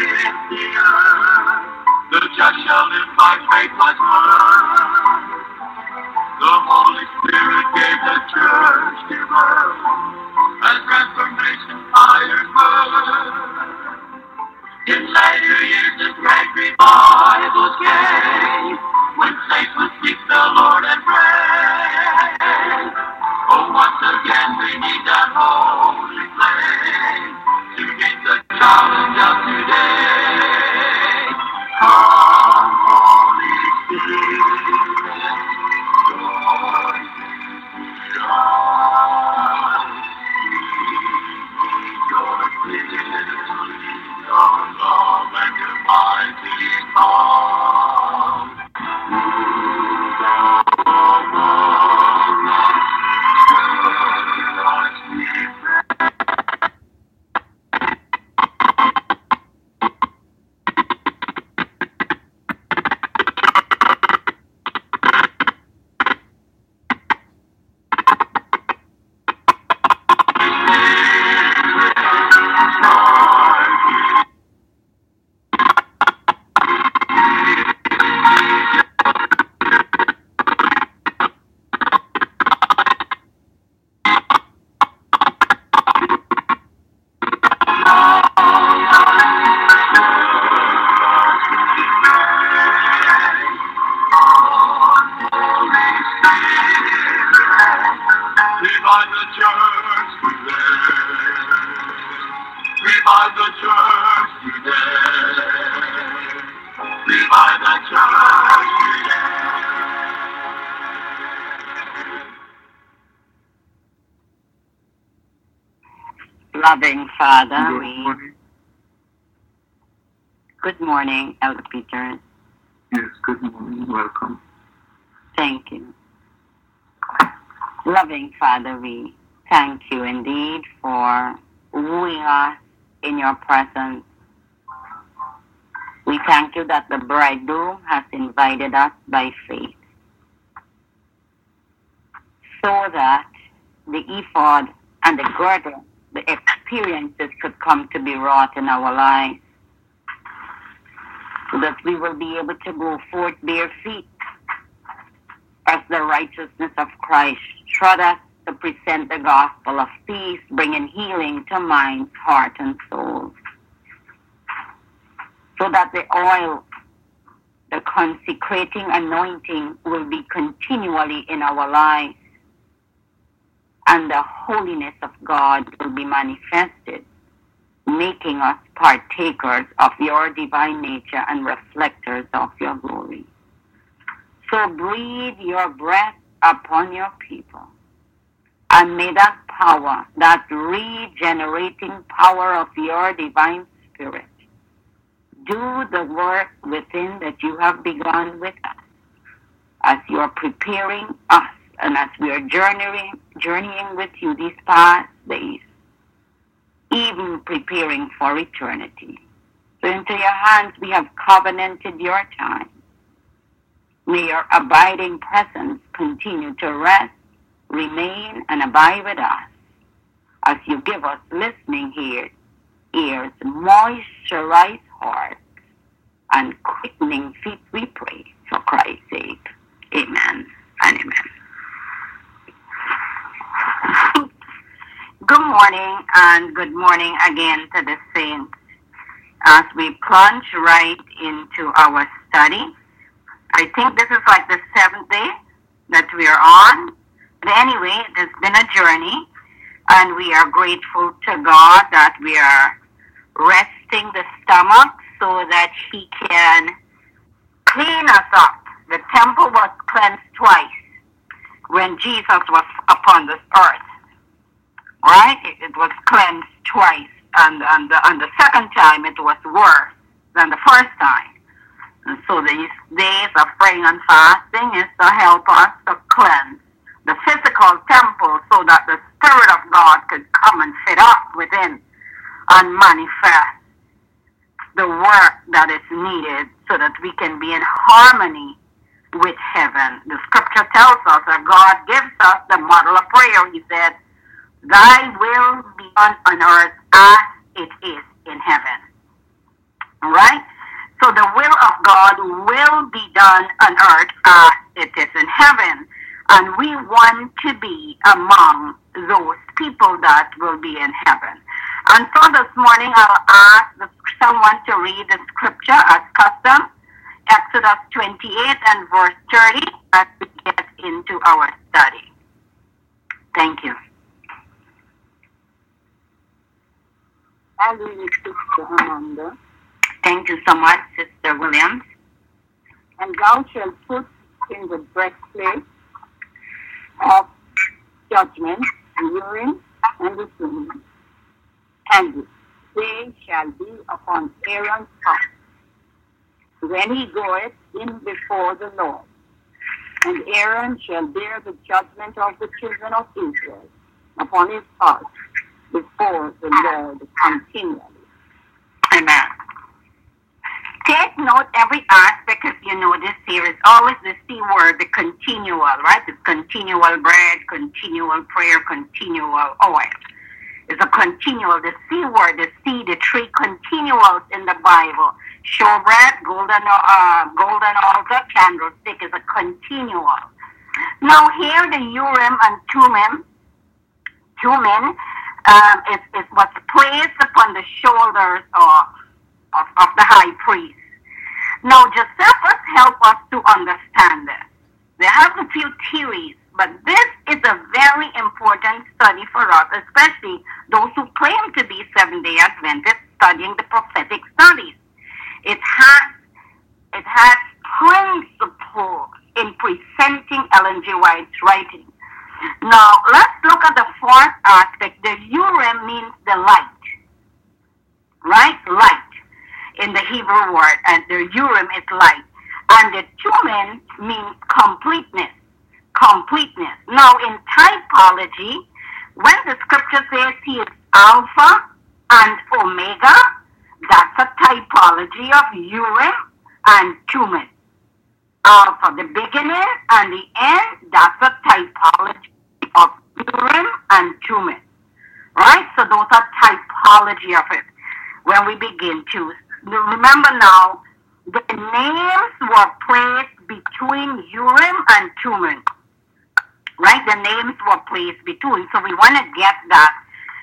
The just shall live by faith was heard. The Holy Spirit gave the church to birth as Reformation fires burn. In later years, the great revival came when saints would seek the Lord and pray. Oh, once again we need that holy flame to meet the challenge of today. Come, Holy Spirit, join your filling, your love and your mighty calm. Move among us, stir us, we pray. Revive the church today. Revive the church today. Revive the church today. Loving Father, Good morning. Good morning, Elder Peter. Yes, good morning. Welcome. Thank you. Loving Father, we thank you indeed for wooing us in your presence. We thank you that the bridegroom has invited us by faith so that the ephod and the girdle, the experiences could come to be wrought in our lives, so that we will be able to go forth bare feet as the righteousness of Christ trod us to present the gospel of peace, bringing healing to minds, heart, and souls. So that the oil, the consecrating anointing will be continually in our lives, and the holiness of God will be manifested, making us partakers of your divine nature and reflectors of your glory. So breathe your breath upon your people, and may that power, that regenerating power of your divine Spirit, do the work within that you have begun with us, as you are preparing us and as we are journeying with you these past days, even preparing for eternity. So into your hands we have covenanted your time. May your abiding presence continue to rest, remain, and abide with us as you give us listening ears, moisturized hearts, and quickening feet, we pray, for Christ's sake. Amen and amen. Good morning and good morning again to the saints. As we plunge right into our study, I think this is like the 7th day that we are on. But anyway, it has been a journey, and we are grateful to God that we are resting the stomach so that He can clean us up. The temple was cleansed twice when Jesus was upon this earth. Right? It was cleansed twice, and the second time it was worse than the first time. And so these days of praying and fasting is to help us to cleanse the physical temple so that the Spirit of God could come and fit up within and manifest the work that is needed so that we can be in harmony with heaven. The scripture tells us that God gives us the model of prayer. He said, "Thy will be done on earth as it is in heaven." All right? So the will of God will be done on earth as it is in heaven. And we want to be among those people that will be in heaven. And so this morning I'll ask someone to read the scripture as custom, Exodus 28 and verse 30, as we get into our study. Thank you. I'll read it, Sister Amanda. Thank you so much, Sister Williams. And thou shalt put in the breastplate of judgment the Urim and the Thummim, and they shall be upon Aaron's heart when he goeth in before the Lord. And Aaron shall bear the judgment of the children of Israel upon his heart before the Lord continually. Amen. Take note every aspect, because you know this here is always the C word, the continual, right? It's continual bread, continual prayer, continual oil. It's a continual, the C word, the C, the three continuals in the Bible. Showbread, golden altar, candlestick is a continual. Now here the Urim and Thummim is what's placed upon the shoulders of the high priest. Now Josephus help us to understand this. They have a few theories, but this is a very important study for us, especially those who claim to be Seventh-day Adventists studying the prophetic studies. It has principle in presenting Ellen G. White's writing. Now, let's look at the fourth aspect. The Urim means the light, right? Light in the Hebrew word, and the Urim is light. And the Thummim means completeness. Completeness. Now, in typology, when the scripture says he is Alpha and Omega, that's a typology of Urim and Thummim. Alpha, the beginning, and the end, that's a typology of Urim and Thummim. Right? So those are typology of it. When we begin to remember now, the names were placed between Urim and Thummim. Right? The names were placed between. So we want to get that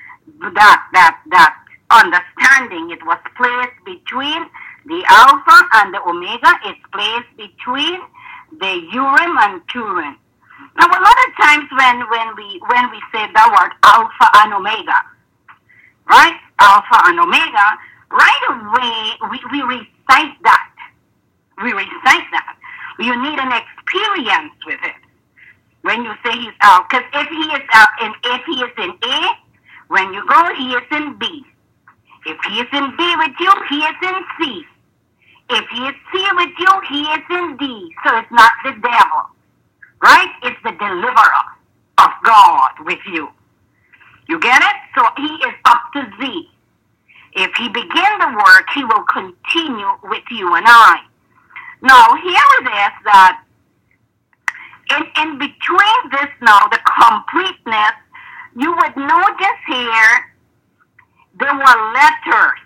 understanding. It was placed between the Alpha and the Omega. It's placed between the Urim and Thummim. Now, a lot of times when we say the word Alpha and Omega, right? Alpha and Omega, right away we recite that. We recite that. You need an experience with it. When you say he's out, because if he is in A, when you go, he is in B. If he is in B with you, he is in C. If he is C with you, he is in D. So it's not the devil, right? It's the deliverer of God with you. You get it? So he is up to Z. If he began the work, he will continue with you and I. Now, here it is that in between this now, the completeness, you would notice here, there were letters.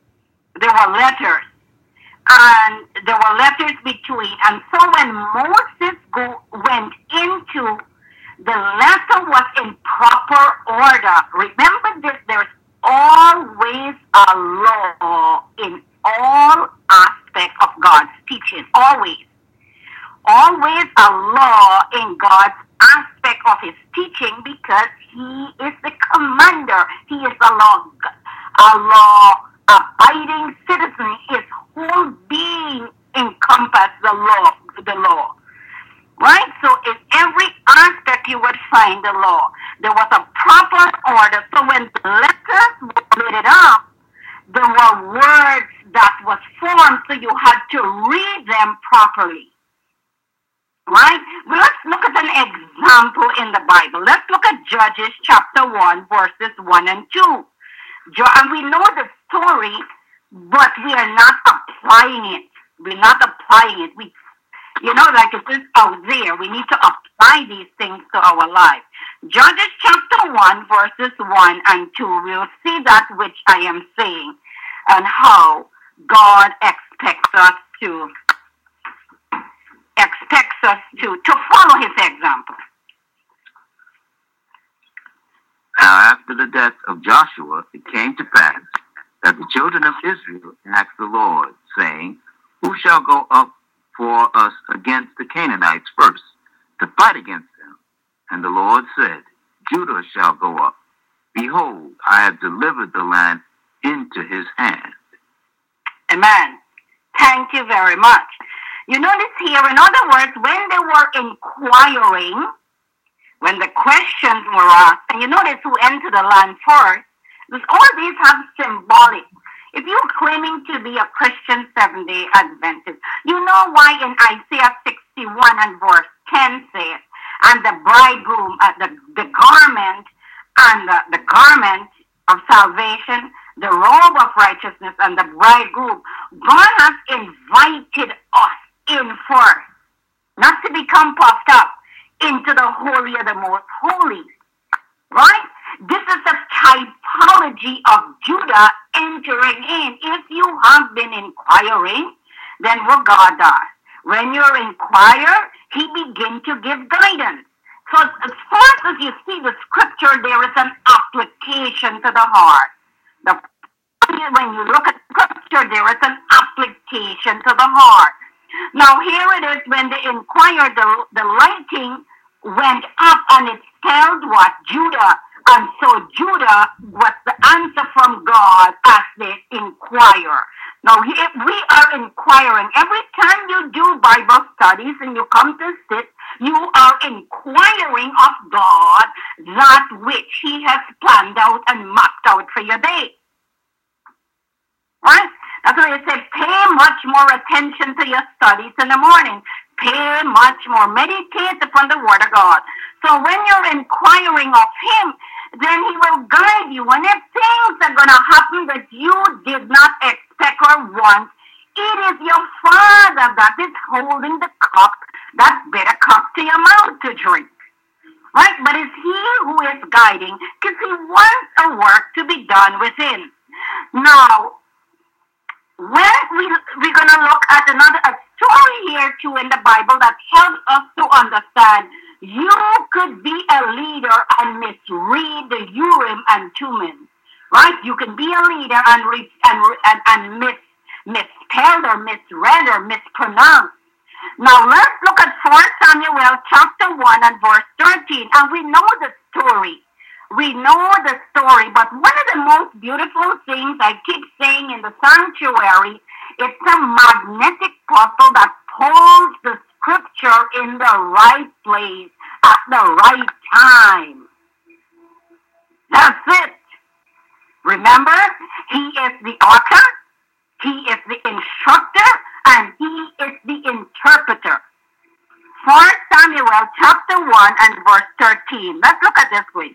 And there were letters between. And so when Moses went into, the letter was in proper order. Remember this, there's always a law in all aspects of God's teaching. Always. Always a law in God's aspect of his teaching, because he is the commander. He is a law-abiding citizen. His whole being encompasses the law. Right? So in every aspect you would find the law. There was a proper order. So when the letters were made up, there were words that was formed, so you had to read them properly. Right? Well, let's look at an example in the Bible. Let's look at Judges chapter 1, verses 1 and 2. And we know the story, but we are not applying it. We're not applying it. Like it is out there. We need to apply these things to our life. Judges chapter 1, verses 1 and 2. We'll see that which I am saying and how God expects us to follow his example. Now after the death of Joshua, it came to pass that the children of Israel asked the Lord, saying, Who shall go up for us against the Canaanites first, to fight against them? And the Lord said, Judah shall go up. Behold, I have delivered the land into his hand. Amen. Thank you very much. You notice here, in other words, when they were inquiring, when the questions were asked, and you notice who entered the land first, because all these have symbolic. If you're claiming to be a Christian Seventh-day Adventist, you know why in Isaiah 61 and verse 10 says, and the bridegroom, the garment, and the garment of salvation, the robe of righteousness, and the bridegroom. God has invited us in first, not to become puffed up, into the holy of the most holy. Right? This is a typology of Judah entering in. If you have been inquiring, then what God does, when you inquire, he begins to give guidance. So as far as you see the scripture, there is an application to the heart. When you look at scripture, there is an application to the heart. Now here it is, when they inquired, the lighting went up and it spelled what? Judah. And so Judah was the answer from God as they inquire. Now if we are inquiring, every time you do Bible studies and you come to sit, you are inquiring of God that which he has planned out and mapped out for your day. Right? That's why it said, pay much more attention to your studies in the morning. Pay much more. Meditate upon the word of God. So when you're inquiring of him, then he will guide you. And if things are going to happen that you did not expect or want, it is your Father that is holding the cup, that bitter cup to your mouth to drink. Right? But it's he who is guiding, because he wants a work to be done within. Now, when we're going to look at a story here too in the Bible that helps us to understand, you could be a leader and misread the Urim and Thummim, right? You can be a leader and misspelled or misread or mispronounced. Now let's look at 4 Samuel chapter 1 and verse 13, and we know the story. We know the story, but one of the most beautiful things I keep saying in the sanctuary, it's a magnetic puzzle that pulls the scripture in the right place at the right time. That's it. Remember, he is the author, he is the instructor, and he is the interpreter. 4 Samuel chapter 1 and verse 13. Let's look at this, please.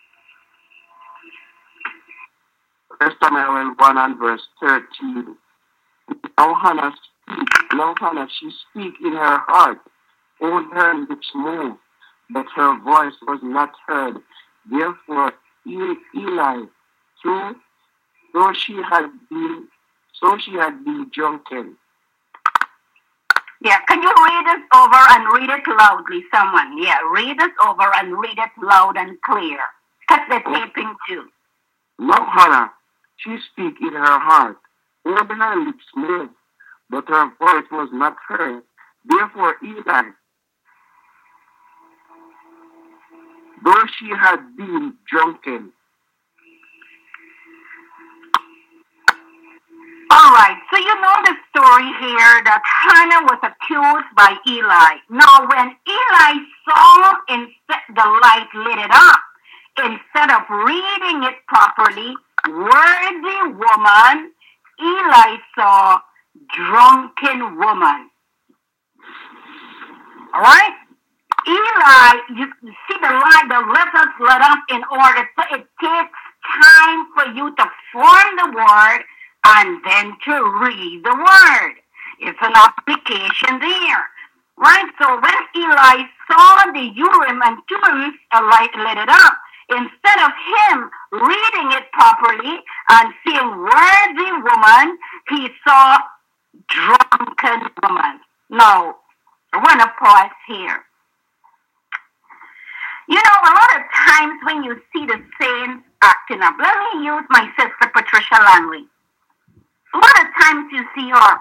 1 Samuel 1 and verse 13. Now Hannah, she speak in her heart, all her lips moved, but her voice was not heard. Therefore Eli, though she had been drunken. Yeah, can you read it over and read it loudly, someone? Yeah, read it over and read it loud and clear. Cut the taping too. Now Hannah, she speak in her heart, all her lips moved, but her voice was not heard. Therefore Eli, though she had been drunken. All right, so you know the story here that Hannah was accused by Eli. Now, when Eli saw the light lit it up, instead of reading it properly, worthy woman, Eli saw drunken woman. All right? Eli, you see the light, the letters lit up in order. So it takes time for you to form the word and then to read the word. It's an application there. Right? So when Eli saw the Urim and Thummim light lit it up, instead of him reading it properly and seeing worthy woman, he saw drunken woman. Now, I want to pause here. You know, a lot of times when you see the saints acting up, let me use my sister Patricia Langley. A lot of times you see her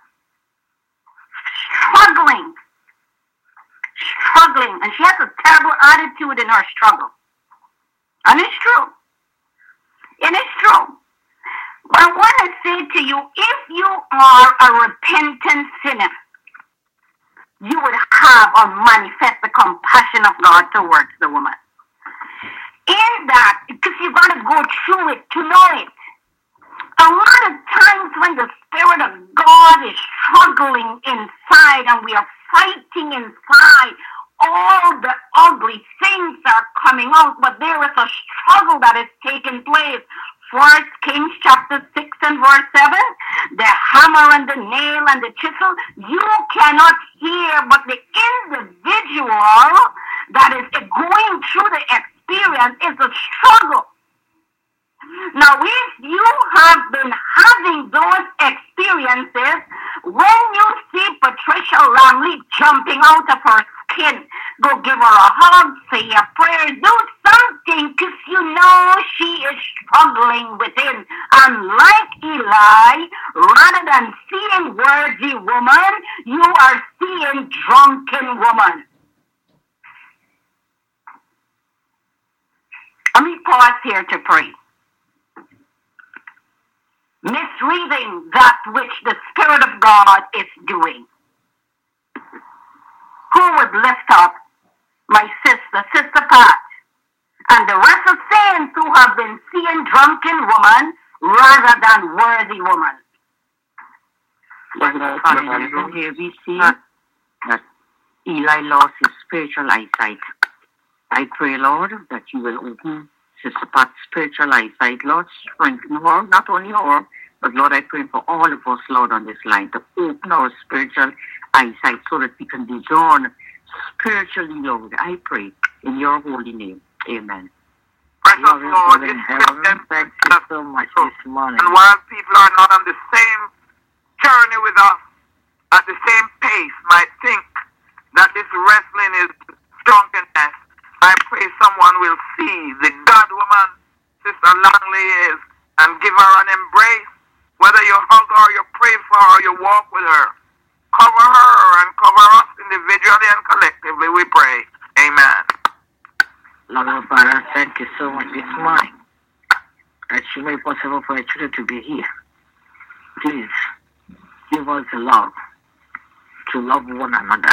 struggling, and she has a terrible attitude in her struggle. And it's true. But I want to say to you, if you are a repentant sinner, you would have or manifest the compassion of God towards the woman. In that, because you've got to go through it to know it. A lot of times when the Spirit of God is struggling inside and we are fighting inside, all the ugly things are coming out, but there is a struggle that is taking place. 1 Kings chapter 6 and verse 7, the hammer and the nail and the chisel, you cannot hear, but the individual that is going through the experience is a struggle. Now, if you have been having those experiences, when you see Patricia Langley jumping out of her skin, go give her a hug, say a prayer, do something, because you know she is struggling within. And like Eli, rather than seeing worthy woman, you are seeing drunken woman. Let me pause here to pray. Misreading that which the Spirit of God is doing. Who would lift up my Sister Pat, and the rest of saints who have been seeing drunken woman rather than worthy woman? Father, here we see that Eli lost his spiritual eyesight. I pray, Lord, that you will open Sister Pat's spiritual eyesight. Lord, strengthen her, not only her, but Lord, I pray for all of us, Lord, on this line, to open our spiritual eyesight so that we can discern spiritually, Lord. I pray in your holy name. Amen. Precious Lord, in heaven, thank you so much this morning. And while people are not on the same journey with us, at the same pace, might think that this wrestling is drunkenness, I pray someone will see the God woman Sister Langley is and give her an embrace. Whether you hug her, you pray for her, you walk with her. Cover her and cover us individually and collectively, we pray. Amen. Lord, Father, thank you so much this morning that you made it possible for your children to be here. Please, give us the love to love one another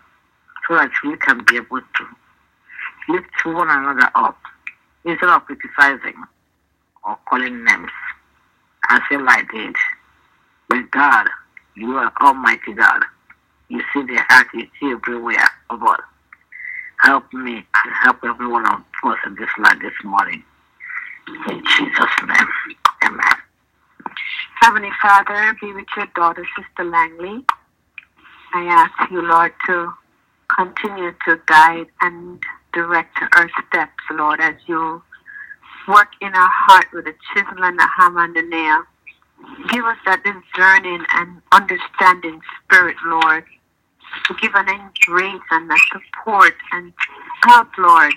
so that we can be able to lift one another up instead of criticizing or calling names as Eli did. But God, you are Almighty God. You see the heart, you see everywhere of us. Help me and help every one of us in this life this morning. In Jesus' name, amen. Heavenly Father, be with your daughter, Sister Langley. I ask you, Lord, to continue to guide and direct her steps, Lord, as you work in our heart with the chisel and the hammer and the nail. Give us that discerning and understanding spirit, Lord, to give an embrace and a support and help, Lord.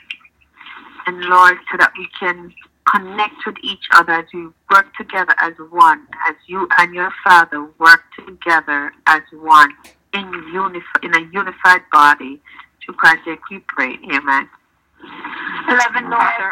And Lord, so that we can connect with each other as we work together as one, as you and your Father work together as one in a unified body. To Christ we pray. Amen. Loving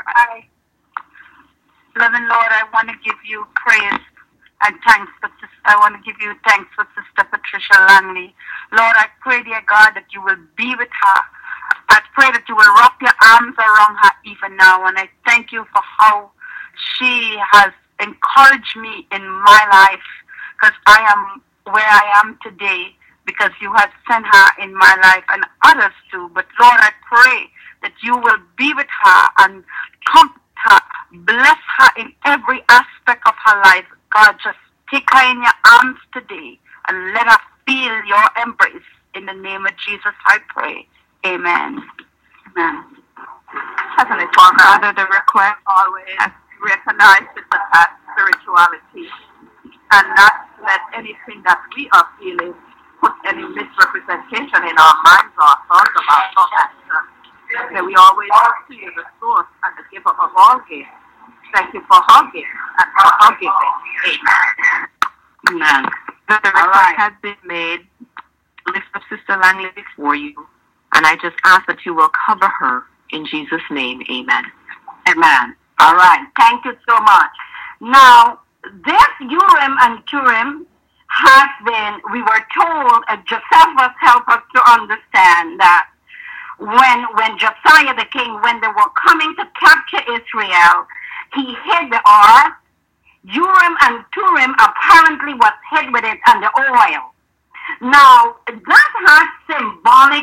Lord, I want to give you praise and thanks for Sister Patricia Langley. Lord, I pray, dear God, that you will be with her. I pray that you will wrap your arms around her even now, and I thank you for how she has encouraged me in my life, because I am where I am today because you have sent her in my life and others too. But Lord, I pray that you will be with her and comfort her, bless her in every aspect of her life. God, just take her in your arms today and let her feel your embrace. In the name of Jesus, I pray. Amen. Amen. Heavenly Father, the request always recognize Sister Pat's spirituality and not let anything that we are feeling put any misrepresentation in our minds or thoughts about our actions. That we always look to you, the source and the giver of all gifts. Thank you for her gift and for her giving. Amen. Amen. The request right. has been made. Lift up Sister Langley before you, and I just ask that you will cover her in Jesus' name. Amen. Amen. All right. Thank you so much. Now, this Urim and Turim has been, we were told, Josephus helped us to understand that when Josiah the king, when they were coming to capture Israel, he hid the ark. Urim and Turim apparently was hid with it and the oil. Now, that has symbolic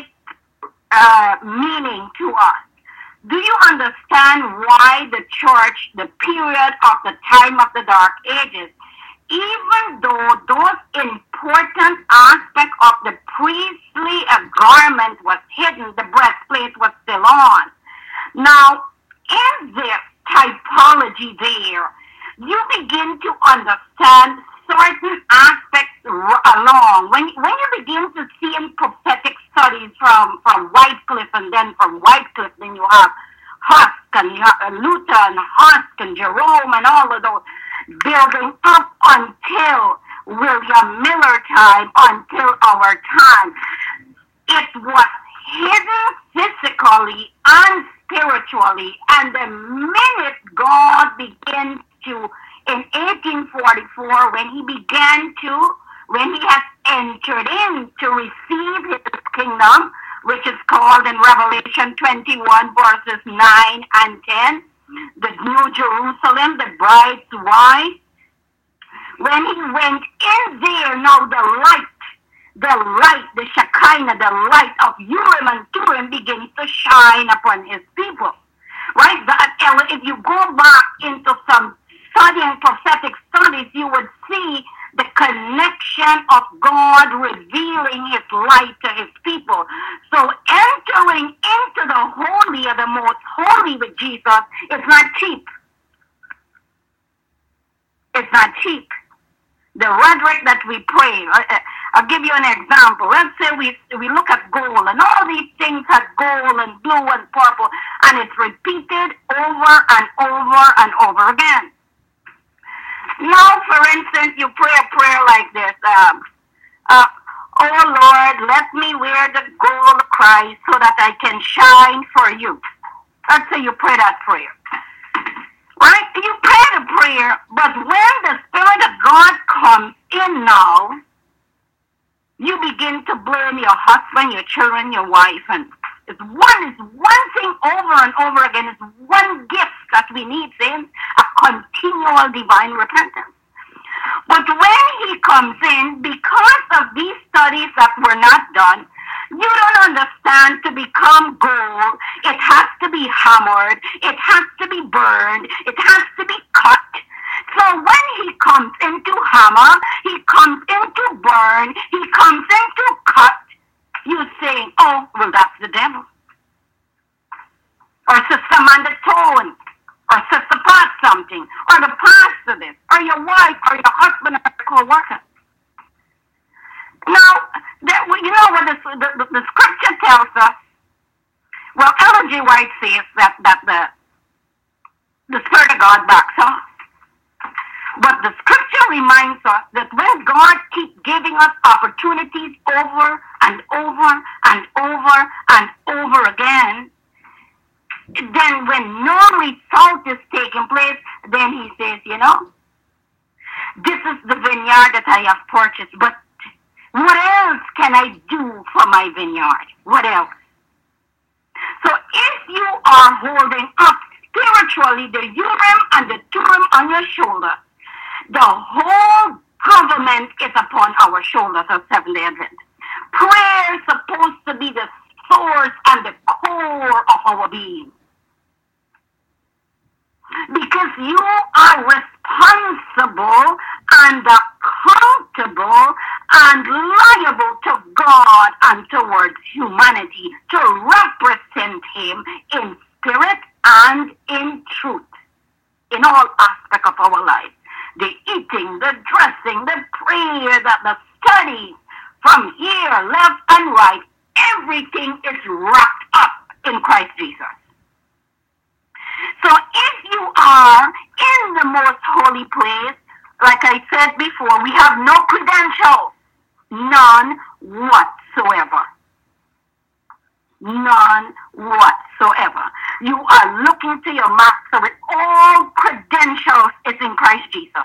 meaning to us. Do you understand why the church, the period of the time of the Dark Ages, even though those important aspects of the priestly garment was hidden, the breastplate was still on? Now, in this typology there, you begin to understand certain aspects along. When you begin to see in prophetic studies from Wycliffe, and then from Wycliffe, then you have Husk and you have Luther and Husk and Jerome and all of those, building up until William Miller time, until our time. It was hidden physically and spiritually, and the minute God began to, in 1844, when he has entered in to receive his kingdom, which is called in Revelation 21 verses 9 and 10, the New Jerusalem, the bride's wife, when he went in there, now the Shekinah, the light of Urim and Turim begins to shine upon his people. Right? That, if you go back into some studying prophetic studies, you would see the connection of God revealing his light to his people. So entering into the holy or the most holy with Jesus is not cheap. It's not cheap. The rhetoric that we pray, I'll give you an example. Let's say we look at gold, and all these things have gold and blue and purple, and it's repeated over and over and over again. Now, for instance, you pray a prayer like this. Oh Lord, let me wear the gold of Christ so that I can shine for you. Let's say you pray that prayer. Right? You pray the prayer, but when the Spirit of God comes in now, you begin to blame your husband, your children, your wife, and it's one thing over and over again. It's one gift that we need, saints, a continual divine repentance. But when he comes in, because of these studies that were not done, you don't understand, to become gold, it has to be hammered, it has to be burned, it has to be cut. So when he comes into hammer, he comes into burn, he comes into cut, you say, oh, well, that's the devil. Or Sister Amanda Tone, or Sister Pat something, or the pastor this, or your wife, or your husband, or your co-worker. Now, you know what the scripture tells us? Well, Ellen G. White says that the Spirit of God backs off. But the scripture reminds us that when God keeps giving us opportunities over and over and over and over again, then when no result is taking place, then he says, you know, this is the vineyard that I have purchased, but what else can I do for my vineyard? What else? So if you are holding up spiritually the Urim and the Turim on your shoulder, the whole government is upon our shoulders of Seventh-day Advent. Prayer is supposed to be the source and the core of our being. Because you are responsible and accountable and liable to God and towards humanity to represent him in spirit and in truth in all aspects of our life. The eating, the dressing, the prayer, the study, from here, left and right, everything is wrapped up in Christ Jesus. So if you are in the most holy place, like I said before, we have no credentials, none whatsoever. None whatsoever. You are looking to your master with all credentials is in Christ Jesus.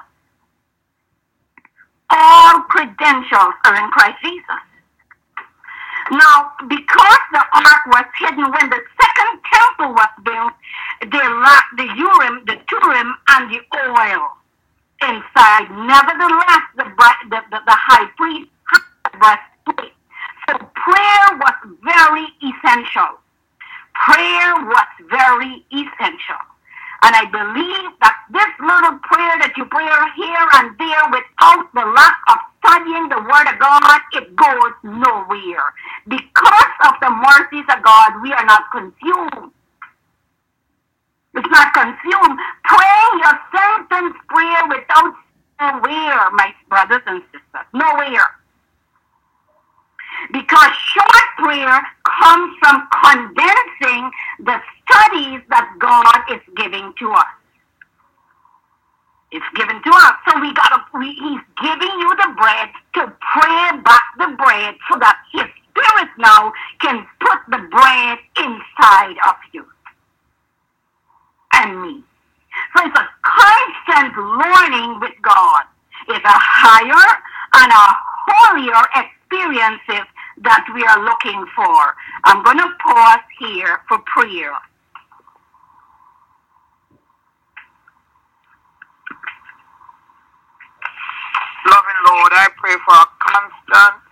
All credentials are in Christ Jesus. Now, because the ark was hidden when the second temple was built, they lacked the Urim, the Turim, and the oil inside. Nevertheless, the high priest had the breastplate. So prayer was very essential. Prayer was very essential. And I believe that this little prayer that you pray here and there without the lack of studying the Word of God, it goes nowhere. Because of the mercies of God, we are not consumed. It's not consumed. Praying your sentence prayer without nowhere, my brothers and sisters. Nowhere. Because short prayer comes from condensing the studies that God is giving to us. It's given to us. So he's giving you the bread to pray back the bread so that his spirit now can put the bread inside of you and me. So it's a constant learning with God. It's a higher and a holier experiences that we are looking for. I'm going to pause here for prayer. Loving Lord, I pray for a constant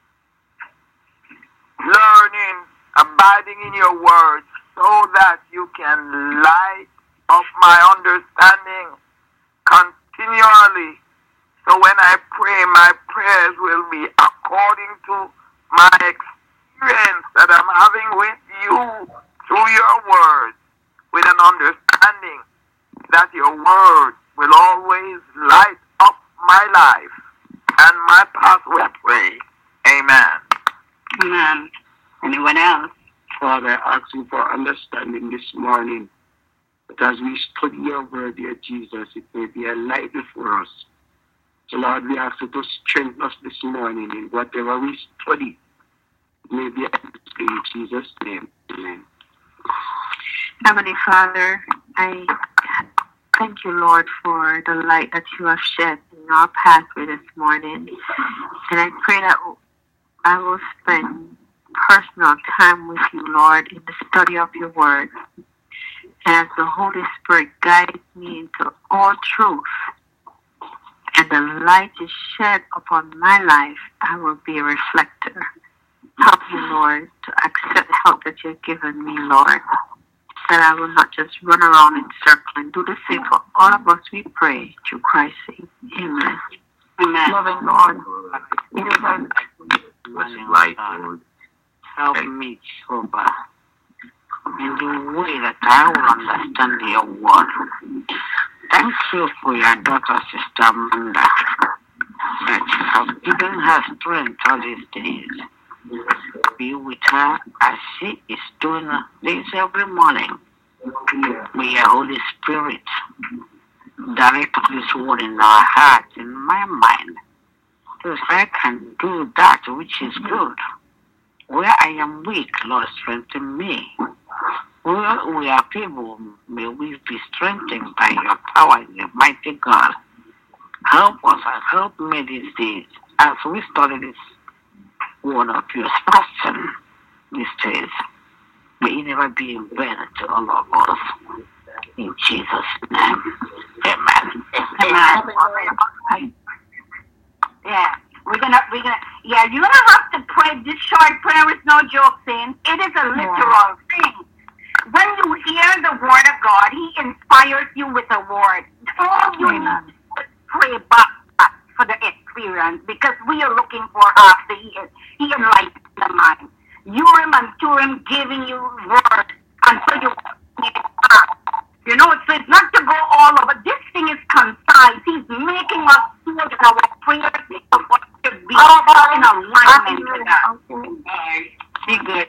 learning, abiding in your words, so that you can light up my understanding continually. So when I pray, my prayers will be according to my experience that I'm having with you through your word, with an understanding that your word will always light up my life and my pathway. I pray. Amen. Amen. Anyone else? Father, I ask you for understanding this morning, that as we study your word, dear Jesus, it may be a light before us. So Lord, we ask you to strengthen us this morning in whatever we study. It may be in Jesus' name. Amen. Heavenly Father, I thank you, Lord, for the light that you have shed in our pathway this morning. And I pray that I will spend personal time with you, Lord, in the study of your word. And as the Holy Spirit guides me into all truth, and the light is shed upon my life, I will be a reflector. Help me, Lord, to accept the help that you've given me, Lord, that I will not just run around in circles, and do the same for all of us, we pray, through Christ's sake. Amen. Amen. Loving Lord, it is right, Lord. Help me, Jehovah, in the way that I will understand your word. Thank you for your daughter, Sister Amanda, that you have given her strength all these days. Be with her as she is doing this every morning. May your Holy Spirit direct this word in our heart, in my mind, so I can do that which is good. Where I am weak, Lord, strengthen me. Where we are feeble, may we be strengthened by your power, the mighty God. Help us and help me these days as we study this word of yours, passion these days. May it never be in vain to all of us. In Jesus' name. Amen. Amen. Yeah. You're gonna have to pray this short prayer with no joke saying it is a literal thing. When you hear the word of God, he inspires you with a word. All you need is pray back for the experience, because we are looking for after he enlightens the mind. Urim and Turim giving you word until you You know, so it's not to go all over. This thing is concise. He's making us feel that our prayers should be in alignment with that. Be good.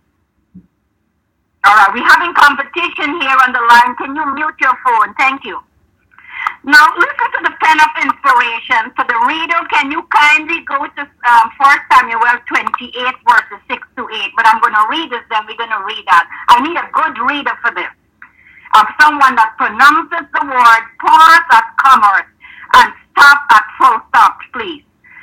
All right, we're having competition here on the line. Can you mute your phone? Thank you. Now, listen to the pen of inspiration. For the reader, can you kindly go to 1 Samuel 28, verses 6 to 8? But I'm going to read this, then we're going to read that. I need a good reader for this. Of someone that pronounces the word, pause at commas, and stop at full stops, please.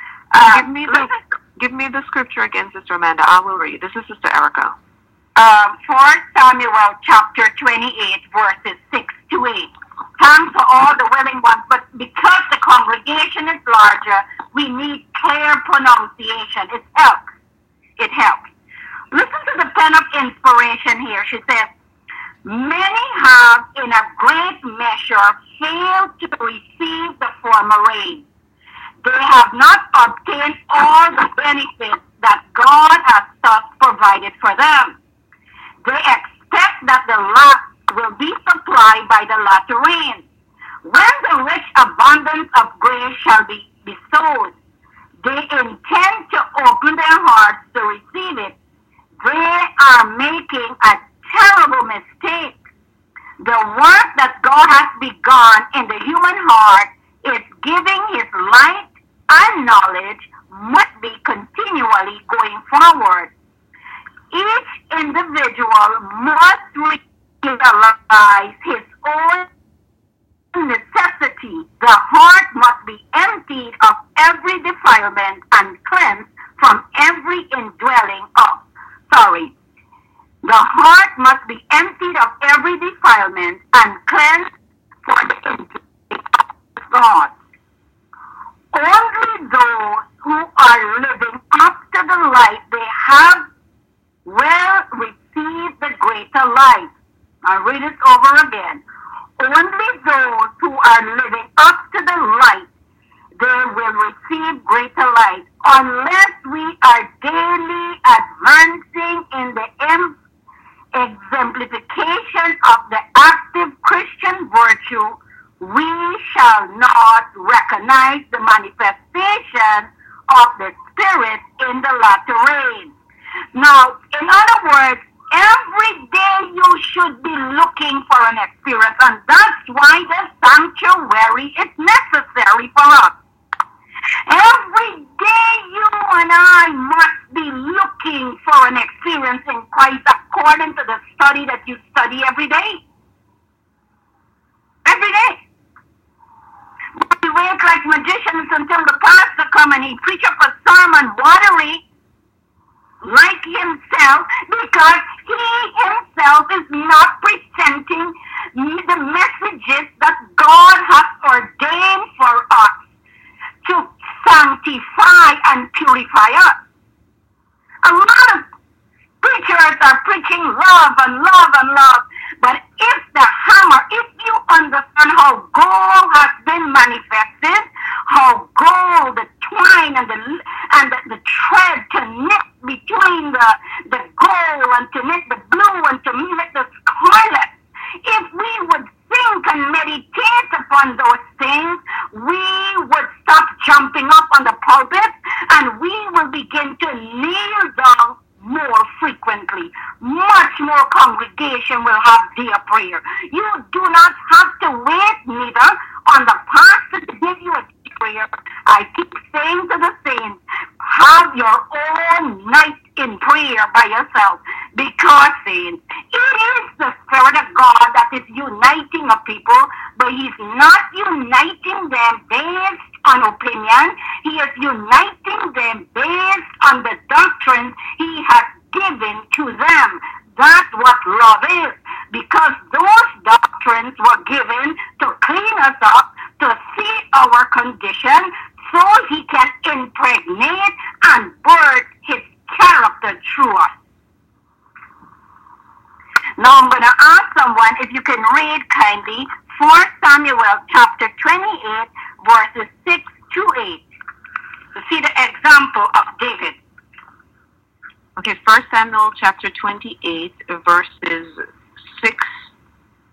Give me the scripture again, Sister Amanda. I will read. This is Sister Erica. 1 Samuel chapter 28, verses 6 to 8. Thanks for all the willing ones, but because the congregation is larger, we need clear pronunciation. It helps. It helps. Listen to the pen of inspiration here. She says, many have in a great measure failed to receive the former rain. They have not obtained all the benefits that God has thus provided for them. They expect that the last will be supplied by the latter rain. When the rich abundance of grace shall be bestowed, they intend to open their hearts to receive it. They are making a terrible mistake. The work that God has begun in the human heart is giving his light and knowledge must be continually going forward. Each individual must realize his own necessity. The heart must be emptied of every defilement and cleansed from every indwelling of, the heart must be emptied of every defilement and cleansed from the indwelling of God. Only those who are living up to the light they have will receive the greater life. I'll read it over again. Only those who are living up to the light, they will receive greater life. Unless we are daily advancing in the exemplification of the active Christian virtue, we shall not recognize the manifestation of the Spirit in the latter rain. Now, in other words, every day you should be looking for an experience, and that's why the sanctuary is necessary for us. Every day you and I must be looking for an experience in Christ according to the study that you study every day. Every day. We wait like magicians until the pastor come and he preach up a sermon watery like himself, because he himself is not presenting the messages that God has ordained for us to sanctify and purify us. A lot of preachers are preaching love and love and love, but if you understand how gold has been manifested, how gold, the twine and the thread to knit between the gold and to knit the blue and to knit the scarlet, if we would think and meditate upon those things, we would stop jumping up on the pulpit and we will begin to kneel down more frequently. Much more congregation will have their prayer. You do not have to wait neither on the pastor to give you a prayer. I keep saying to the saints, have your own night in prayer by yourself, because saints, it is the Spirit of God that is uniting a people, but he's not uniting them based on opinion. He is uniting them based on the doctrines he has given to them. That's what love is, because those doctrines were given to clean us up, to see our condition, so he can impregnate and birth his character through us. Now I'm going to ask someone if you can read kindly 1 Samuel chapter 28, verses 6 to 8, to see the example of David. Okay, 1 Samuel chapter 28, verses 6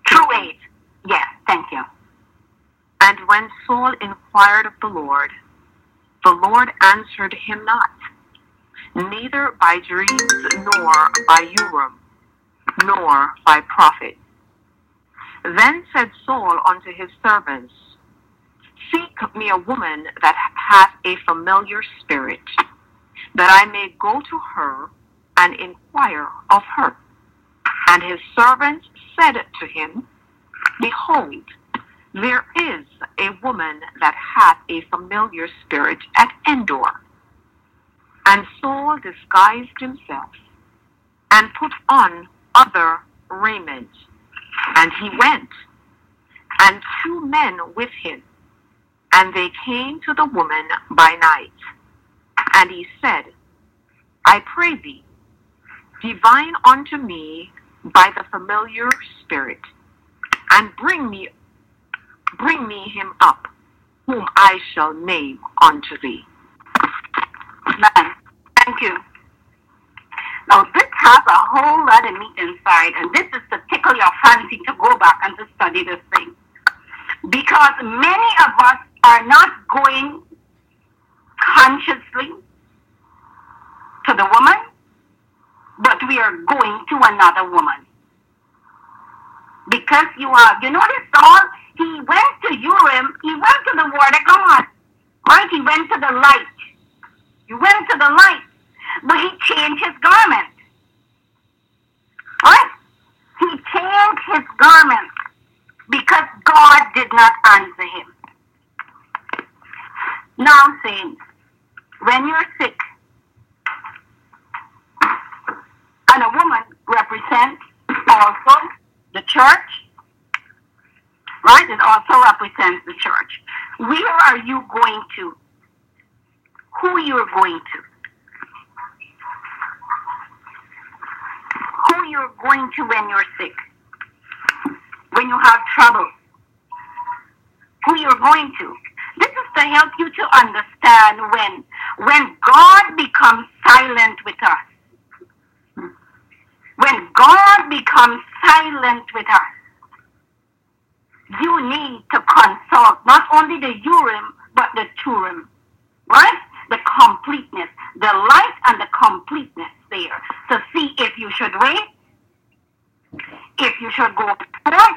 Thank you. And when Saul inquired of the Lord answered him not, neither by dreams, nor by Urim, nor by prophet. Then said Saul unto his servants, Seek me a woman that hath a familiar spirit, that I may go to her and inquire of her. And his servants said to him, Behold, there is a woman that hath a familiar spirit at Endor. And Saul disguised himself, and put on other raiment. And he went, and 2 men with him. And they came to the woman by night. And he said, I pray thee, divine unto me by the familiar spirit, and bring me him up, whom I shall name unto thee. Man, thank you. Now this has a whole lot of meat inside, and this is to tickle your fancy to go back and to study this thing. Because many of us are not going consciously to the woman, but we are going to another woman. Because you notice Saul, he went to Urim, he went to the Word of God, right? He went to the light. He went to the light, but he changed his garment, right? He changed his garment because God did not answer him. Now, saints, when you're sick, and a woman represents also the church, right? It also represents the church. Where are you going to? Who you're going to? Who you're going to when you're sick? When you have trouble? Who you're going to? This is to help you to understand when God becomes silent with us. When God becomes silent with us, you need to consult not only the Urim, but the Turim, right? The completeness, the light and the completeness there, to see if you should wait, if you should go forward,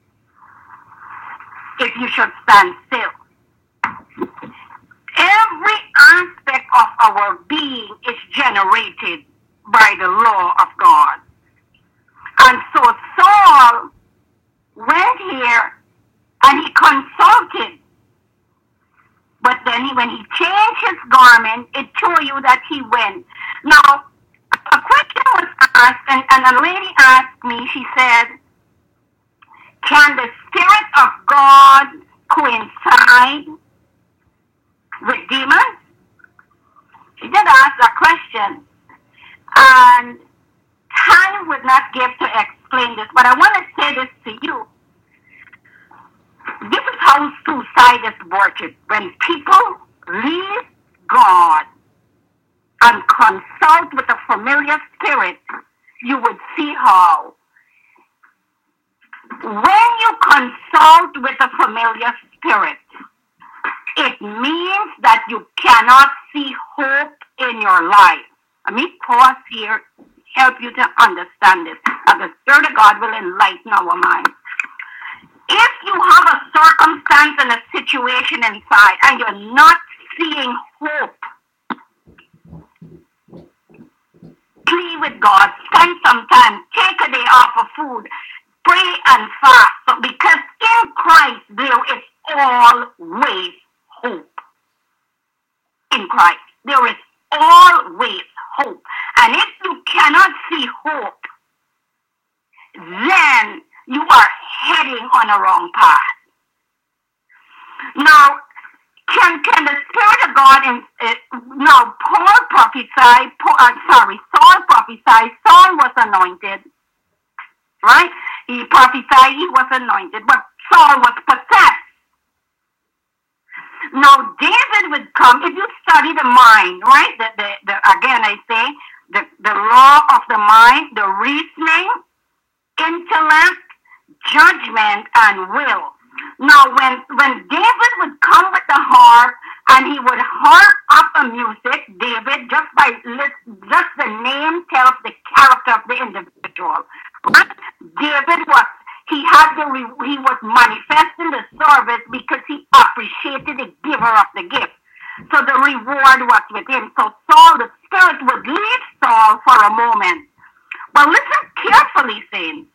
if you should stand still. Every aspect of our being is generated by the law of God. And so Saul went here and he consulted. But then when he changed his garment, it told you that he went. Now, a question was asked, and a lady asked me, she said, can the Spirit of God coincide with demons? She did ask that question. And time would not give to explain this, but I want to say this to you. This is how suicide is working. When people leave God and consult with a familiar spirit, you would see how. When you consult with a familiar spirit, it means that you cannot see hope in your life. Let me pause here, help you to understand this, and the Spirit of God will enlighten our minds. If you have a circumstance and a situation inside and you're not seeing hope, plead with God, spend some time, take a day off of food, pray and fast, because in Christ there is always hope. In Christ there is always hope. And if you cannot see hope, then you are heading on a wrong path. Now, can the Spirit of God, now Paul prophesied, Saul prophesied, Saul was anointed, right? He prophesied, he was anointed, but Saul was possessed. Now, David would come, if you study the mind, right? Again, I say, the law of the mind, the reasoning, intellect, judgment, and will. Now, when David would come with the harp and he would harp up a music, David, just the name tells the character of the individual. Right? David he was manifesting the service because he appreciated the giver of the gift. So the reward was with him. So Saul, the spirit would leave Saul for a moment. But listen carefully, saints.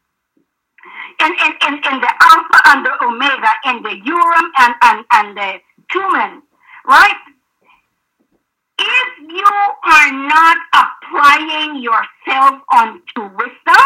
In the Alpha and the Omega, in the Urim and the Thummim, right? If you are not applying yourself unto wisdom,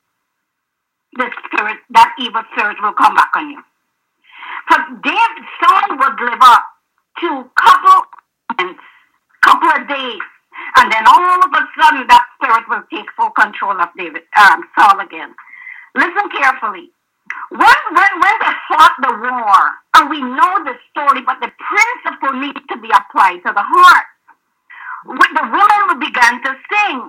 that evil spirit will come back on you. So Saul would live up to couple of days, and then all of a sudden that spirit will take full control of Saul again. Listen carefully. When they fought the war, and we know the story, but the principle needs to be applied to the heart. When the women began to sing,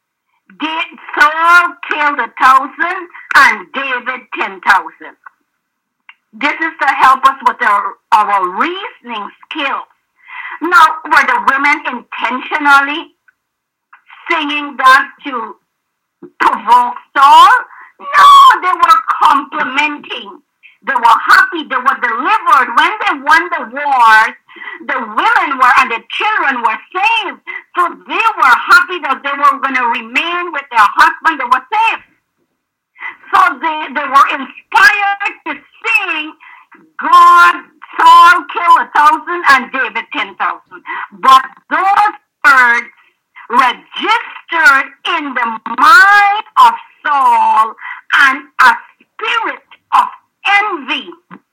Saul killed 1,000 and David 10,000. This is to help us with our reasoning skills. Now, were the women intentionally singing that to provoke Saul? No, they were complimenting. They were happy. They were delivered. When they won the wars, the women and the children were saved. So they were happy that they were going to remain with their husband. They were saved. So they were inspired to sing, Saul killed 1,000 and David 10,000. But those words registered in the mind of Saul, and a spirit of envy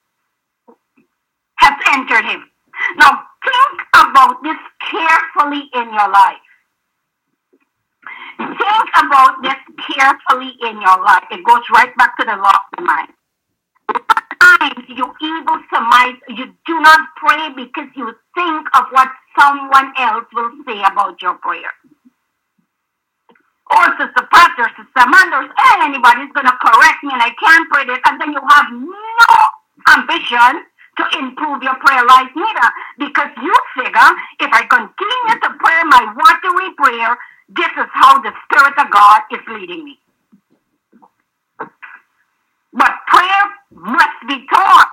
has entered him. Now think about this carefully in your life. Think about this carefully in your life. It goes right back to the law of the mind. Sometimes you evil surmise, you do not pray because you think of what someone else will say about your prayer. Or Sister Pat or Sister Amanda, anybody's going to correct me and I can't pray this. And then you have no ambition to improve your prayer life neither. Because you figure, if I continue to pray my watery prayer, this is how the Spirit of God is leading me. But prayer must be taught.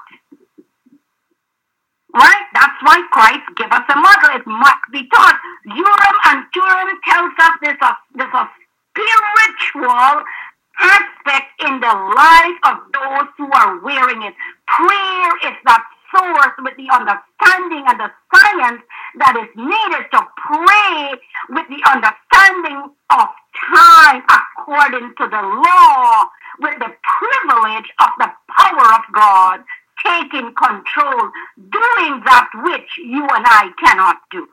Right? That's why Christ gave us a model. It must be taught. Urim and Thummim tells us there's a spiritual aspect in the life of those who are wearing it. Prayer is that source with the understanding and the science that is needed to pray with the understanding of time according to the law, with the privilege of the power of God taking control, doing that which you and I cannot do.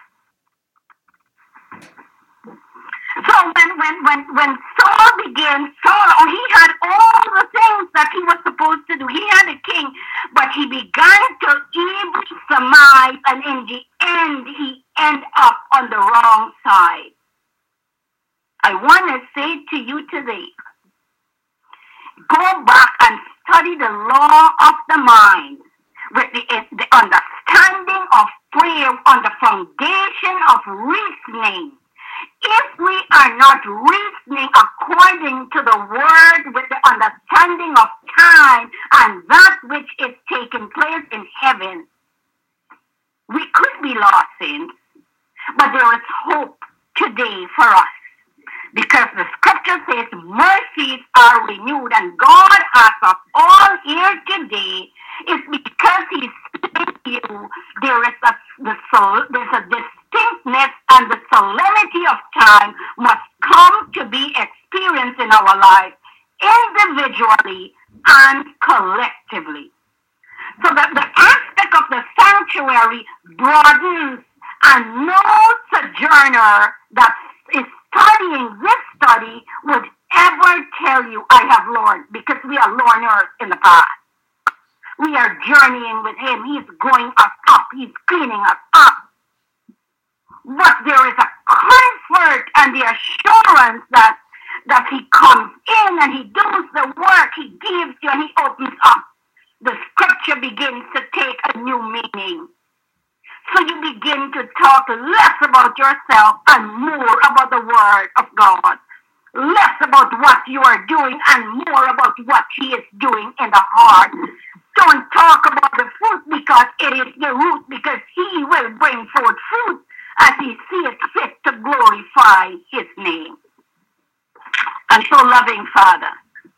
So when Saul began, he had all the things that he was supposed to do. He had a king, but he began to evil surmise, and in the end, he ended up on the wrong side. I want to say to you today, go back and study the law of the mind with the understanding of prayer on the foundation of reasoning. If we are not reasoning according to the word with the understanding of time and that which is taking place in heaven, we could be lost, saints. But there is hope today for us. Because the scripture says mercies are renewed, and God has us all here today. It's because He's saying to you there's a distinctness, and the solemnity of time must come to be experienced in our lives, individually and collectively. So that the aspect of the sanctuary broadens, and no sojourner that is studying this study would ever tell you, I have learned, because we are learners in the past. We are journeying with Him. He's growing us up. He's cleaning us up. But there is a comfort and the assurance that He comes in and He does the work. He gives you and He opens up the scripture begins to take a new meaning. So you begin to talk less about yourself and more about the word of God. Less about what you are doing and more about what he is doing in the heart. Don't talk about the fruit because it is the root, because he will bring forth fruit as he sees fit to glorify his name. And so, loving Father,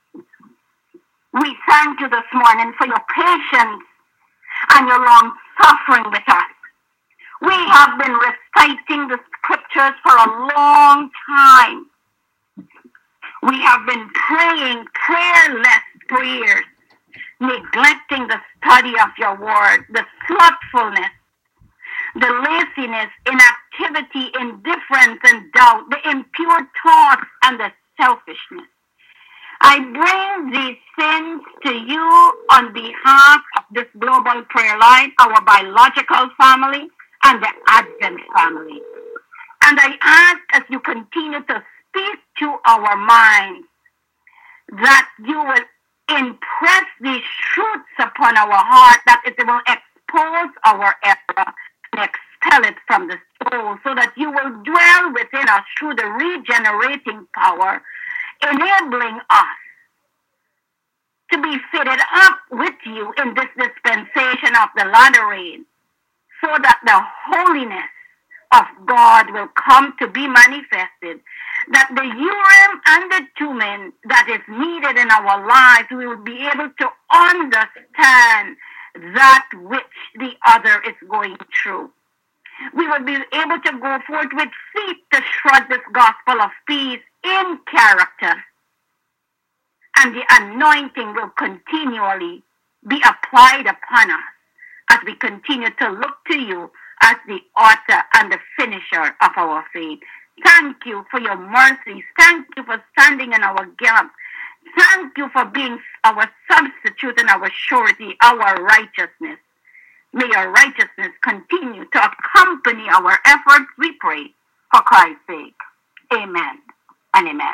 we thank you this morning for your patience and your long suffering with us. We have been reciting the scriptures for a long time. We have been praying prayerless prayers, neglecting the study of your word, the slothfulness, the laziness, inactivity, indifference, and doubt, the impure thoughts, and the selfishness. I bring these sins to you on behalf of this global prayer line, our biological family, and the Advent family. And I ask, as you continue to speak to our minds, that you will impress these truths upon our heart, that it will expose our error and expel it from the soul, so that you will dwell within us through the regenerating power, enabling us to be fitted up with you in this dispensation of the latter rain, so that the holiness of God will come to be manifested, that the Urim and the Thummim that is needed in our lives, we will be able to understand that which the other is going through. We will be able to go forth with feet to shred this gospel of peace in character. And the anointing will continually be applied upon us as we continue to look to you as the author and the finisher of our faith. Thank you for your mercies. Thank you for standing in our gap. Thank you for being our substitute and our surety, our righteousness. May your righteousness continue to accompany our efforts, we pray, for Christ's sake. Amen and amen.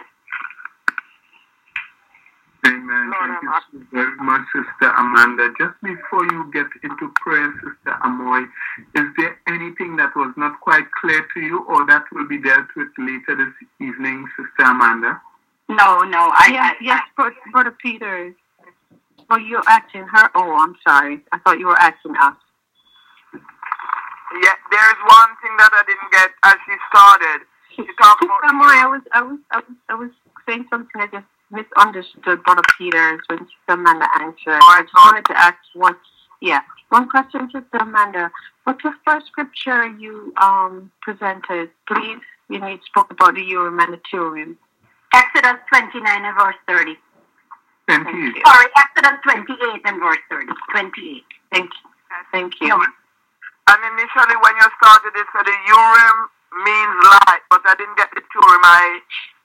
Amen. Thank you so very much, Sister Amanda. Just before you get into prayer, Sister Amoy, is there anything that was not quite clear to you or that will be dealt with later this evening, Sister Amanda? No. Yes, Brother Peters. Oh, you're asking her? Oh, I'm sorry. I thought you were asking us. Yeah, there's one thing that I didn't get as she started. She talked about. I was saying something I just misunderstood Brother Peters when Sister Amanda answered. I just wanted to ask one question, Sister Amanda. What's the first scripture you presented? Please, you spoke about the Urim and the Thummim. Exodus 29 and verse 30. Thank you. Sorry, Exodus 28 and verse 30. 28. Thank you. And initially when you started it said the Urim means light, but I didn't get the Thummim.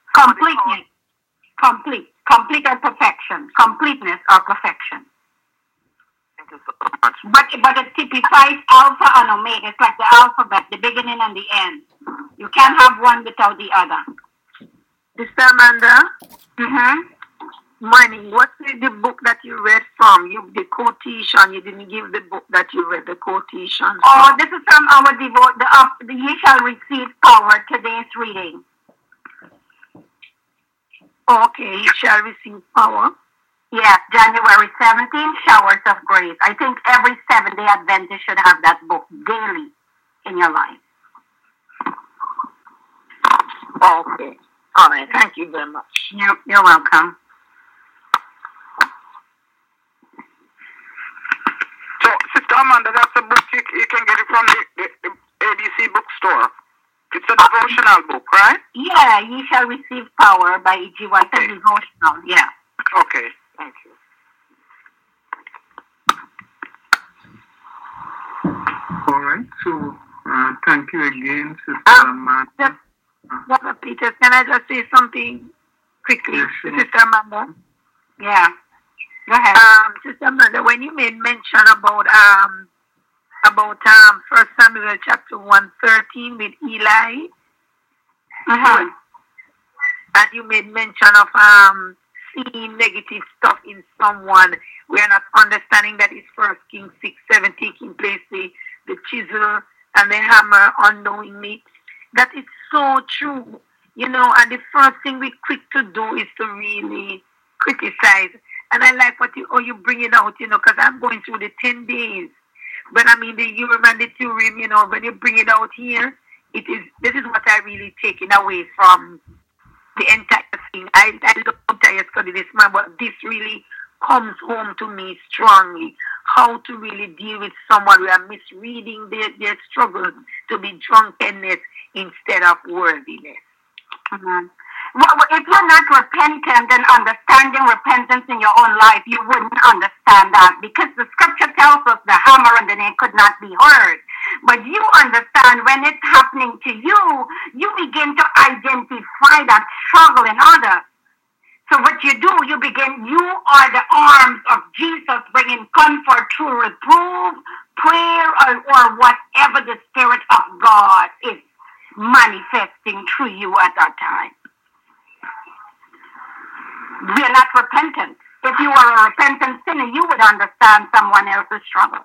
Complete or perfection. Completeness or perfection. Thank you so much. But it typifies Alpha and Omega. It's like the alphabet, the beginning and the end. You can't have one without the other. Sister Amanda? Mm-hmm. Money, what's the book that you read from? The quotation. You didn't give the book that you read the quotation from. Oh, this is from our the Ye Shall Receive Power, today's reading. Okay, you shall receive power. Yes, January 17, Showers of Grace. I think every Seventh-day Adventist should have that book daily in your life. Okay. All right. Thank you very much. You're welcome. So, Sister Amanda, that's a book you can get it from the ABC bookstore. It's a devotional book, right? Yeah, Ye Shall Receive Power by E.G. White. Okay. Devotional, yeah. Okay, thank you. All right, so thank you again, Sister Amanda. Brother Peters, can I just say something quickly, Yes, sure. Sister Amanda? Yeah. Go ahead. Sister Amanda, when you made mention about 1 Samuel chapter 1:13 with Eli, and you made mention of seeing negative stuff in someone. We are not understanding that it's 1 Kings 6:7 taking place, the chisel and the hammer unknowingly. That is so true, and the first thing we quick to do is to really criticize. And I like how you bring it out, because I'm going through the 10 days. But I mean, the Urim and the Thummim, when you bring it out here, this is what I really taken away from the entire thing. I love the entire study this month, but this really comes home to me strongly. How to really deal with someone who are misreading their struggles to be drunkenness instead of worthiness. Mm-hmm. Well, if you're not repentant and understanding repentance in your own life, you wouldn't understand that, because the scripture tells us the hammer and the nail could not be heard. But you understand when it's happening to you, you begin to identify that struggle in others. So what you do, you are the arms of Jesus, bringing comfort through reproof, prayer, or whatever the Spirit of God is manifesting through you at that time. We are not repentant. If you were a repentant sinner, you would understand someone else's struggle.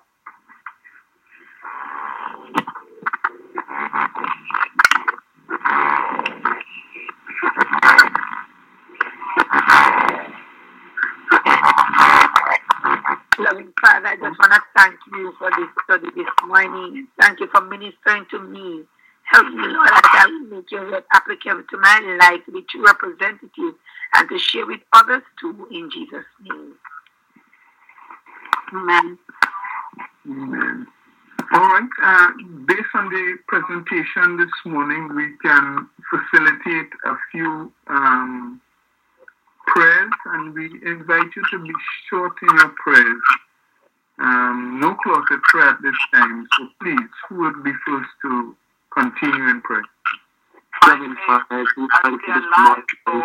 Loving Father, I just want to thank you for this study this morning. Thank you for ministering to me. Help me, Lord, that I will make your word applicable to my life, to be true representative, and to share with others too, in Jesus' name. Amen. Amen. All right. Based on the presentation this morning, we can facilitate a few prayers, and we invite you to be short in your prayers. No closet prayer at this time, so please, who would be first to continue in prayer? Heavenly Father, we thank you this morning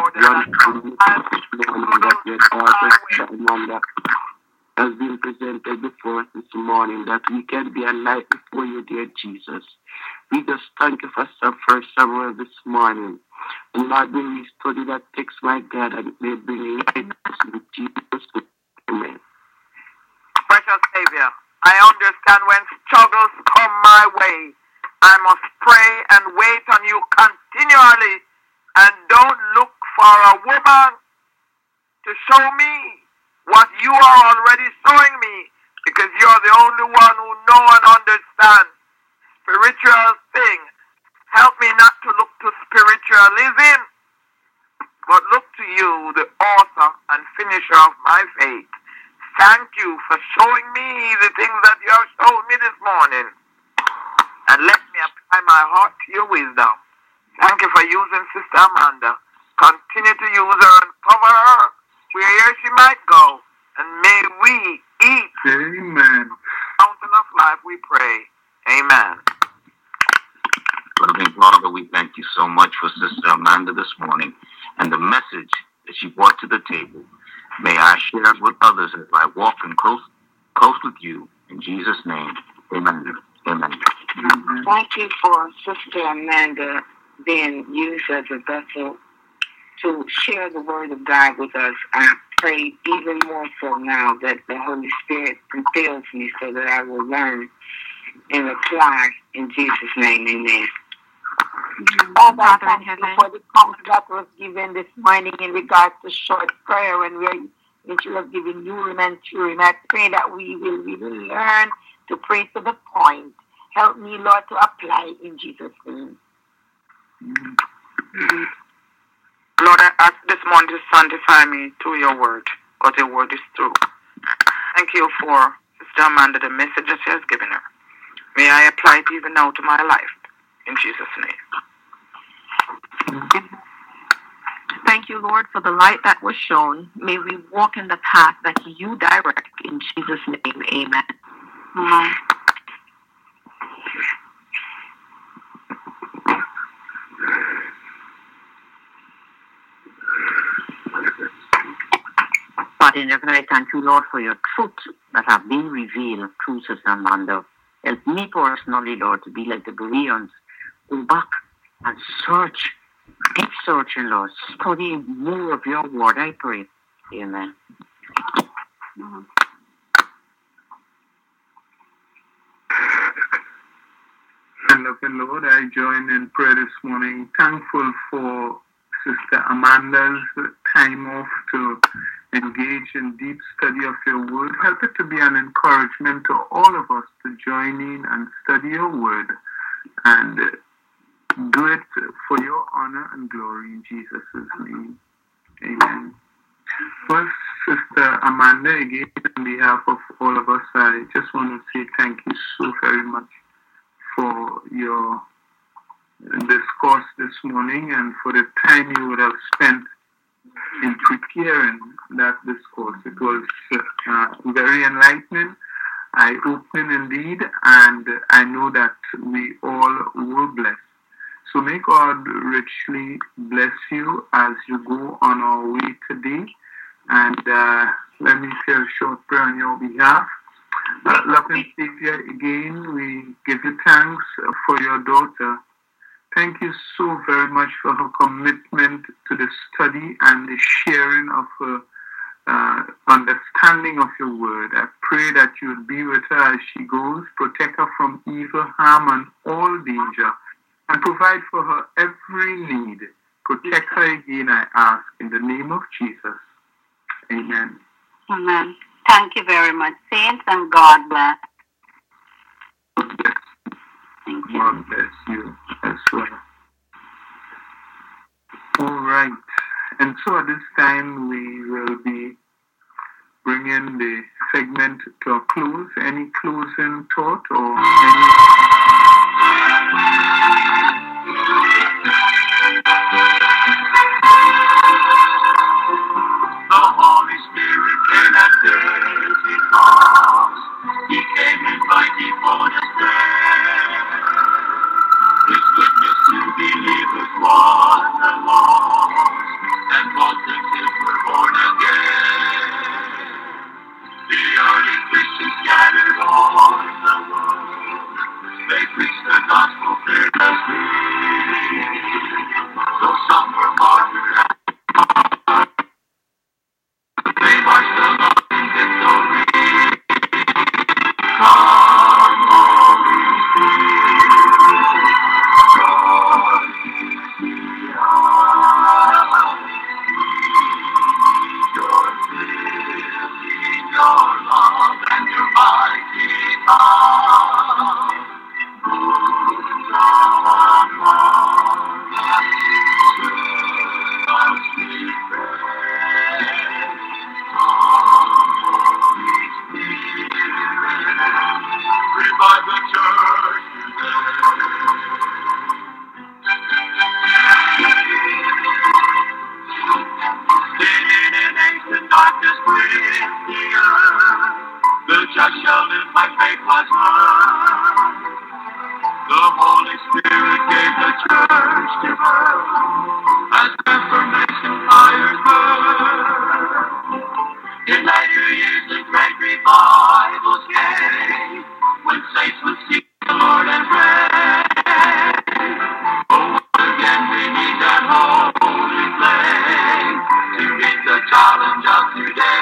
that your daughter Amanda has been presented before us this morning, that we can be a light before you, dear Jesus. We just thank you for First Samuel this morning. And Lord, when we study that text, my God, and it may bring light to us in Jesus' name. Amen. Precious Savior, I understand when struggles come my way, I must pray and wait on you continually, and don't look for a woman to show me what you are already showing me, because you're the only one who know and understand spiritual things. Help me not to look to spiritualism, but look to you, the author and finisher of my faith. Thank you for showing me the things that you have shown me this morning. And let me apply my heart to your wisdom. Thank you for using Sister Amanda. Continue to use her and cover her wherever she might go. And may we eat. Amen. Fountain of life, we pray. Amen. Loving Father, we thank you so much for Sister Amanda this morning and the message that she brought to the table. May I share it with others as I walk in close with you. In Jesus' name, amen. Amen. Thank you for Sister Amanda being used as a vessel to share the word of God with us. I pray even more so now that the Holy Spirit fulfills me so that I will learn and apply in Jesus' name. Amen. Father, I thank you for the counsel that was given this morning in regards to short prayer when you have given Urim and Thummim. I pray that we will learn to pray to the point. Help me, Lord, to apply in Jesus' name. Lord, I ask this morning to sanctify me through your word, because your word is true. Thank you for Sister Amanda, the message that she has given her. May I apply it even now to my life. In Jesus' name. Thank you, Lord, for the light that was shown. May we walk in the path that you direct. In Jesus' name, amen. Amen. Father in heaven, I thank you, Lord, for your truth that have been revealed through Sister Amanda. Help me personally, Lord, to be like the Bereans. Go back and search. Keep searching, Lord. Study more of your word, I pray. Amen. Amen, Lord. I join in prayer this morning, thankful for Sister Amanda's time off to engage in deep study of your word. Help it to be an encouragement to all of us to join in and study your word and do it for your honor and glory in Jesus' name. Amen. First, Sister Amanda, again, on behalf of all of us, I just want to say thank you so very much for your discourse this morning and for the time you would have spent in preparing that discourse. It was very enlightening, eye-opening indeed, and I know that we all were blessed. So may God richly bless you as you go on our way today. And let me say a short prayer on your behalf. Loving Savior, again, we give you thanks for your daughter. Thank you so very much for her commitment to the study and the sharing of her understanding of your word. I pray that you would be with her as she goes, protect her from evil, harm, and all danger, and provide for her every need. Protect her again, I ask, in the name of Jesus. Amen. Amen. Thank you very much, saints, and God bless. God bless you. Thank you. God bless you as well. All right. And so at this time, we will be bringing the segment to a close. Any closing thought or any... The Holy Spirit came at Pentecost. He came in mighty fullness there. His witness to believers was the lost, and multitudes were born again. The early Christians scattered all the world. They preached the gospel fearlessly. Though some were martyred, they marched along in victory. Come, Holy Spirit, Lord, see us. Your filling, your love, and your mighty power. Move down among us, serve us, we pray. Revive the church today. Sin and ancient darkness with the earth. The just shall live by faith was heard. The Holy Spirit gave the church to birth as Reformation fires burn. In later years, the great revivals came when saints would seek the Lord and pray. Oh, again we need that holy flame to meet the challenge of today.